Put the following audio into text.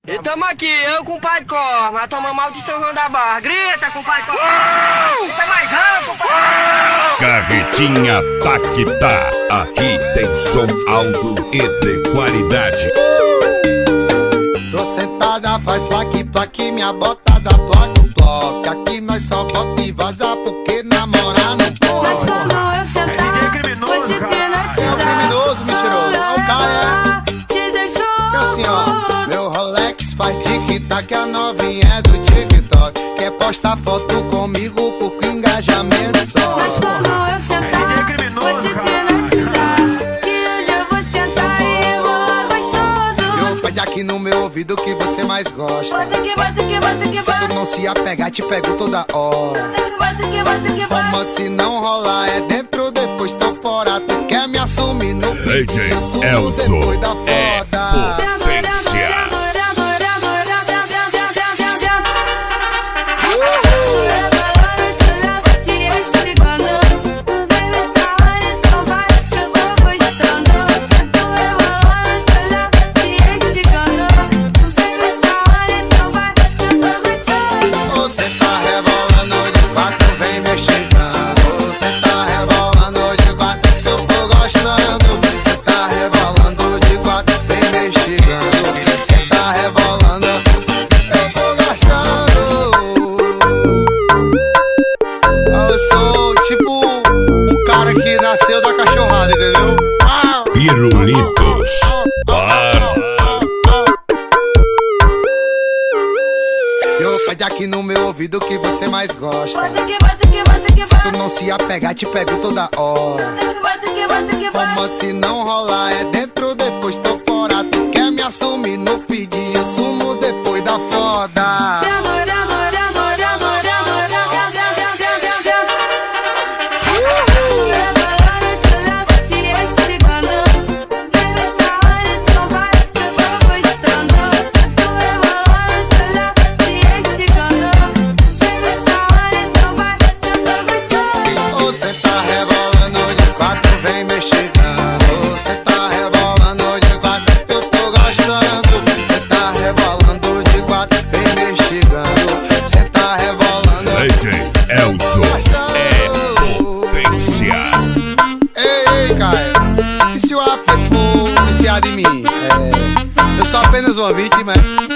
E tamo aqui, eu com o pai Cor, mas tomamos mal de São João da Barra. Grita com o pai Cor. Grita mais alto, pai. Carretinha Paquetá. Aqui tem som alto e de qualidade. Tô sentada, faz plaque, plaque, minha botada, plaque, plaque. Aqui nós só bota e vaza porque namorar não pode. Mas quando eu sentar, DJ criminoso, vou te hipnotizar. É o criminoso, mentiroso. É o cara, Te deixou é assim, ó. Meu Rolex faz tic-tac, a novinha é do TikTok. Quer postar foto comigo porque o engajamento só. Mas quando eu sentar, DJ criminoso, vou te cara. hipnotizar. Que hoje eu vou sentar e vou gostoso. Eu pede aqui no meu ouvido o que você mais gosta. Bota que bota que bota que Se tu bota. não se apegar, te pego toda hora. Bota que bota que bota. Como se não rolar, é dentro, depois tô fora. Tu quer me assumir no vídeo, DJ eu sumo Elzo depois da é foda. potência. Você tá rebolando de quatro, vem me chegando. Você tá rebolando de quatro, eu tô gostando. Você tá rebolando de quatro, vem me chegando. Você tá rebolando, eu tô gostando. Eu sou tipo um cara que nasceu da cachorrada, entendeu? Pirulitos. Eu pede aqui no meu ouvido o que você mais gosta. Bota que bota que bota que Se tu bota. não se apegar, te pego toda hora. Bota que bota que bota. Como se não rolar, é dentro, depois tô fora. Tu quer me assumir no feed, eu sumo depois da foda. Você tá rebolando de quatro, vem me chegando. Você tá rebolando de quatro, eu tô gostando. Você tá rebolando de quatro, vem me chegando. Você tá rebolando, DJ Elzo é potência. Ei, Caio, e se o after for viciado em mim? Eu sou apenas uma vítima.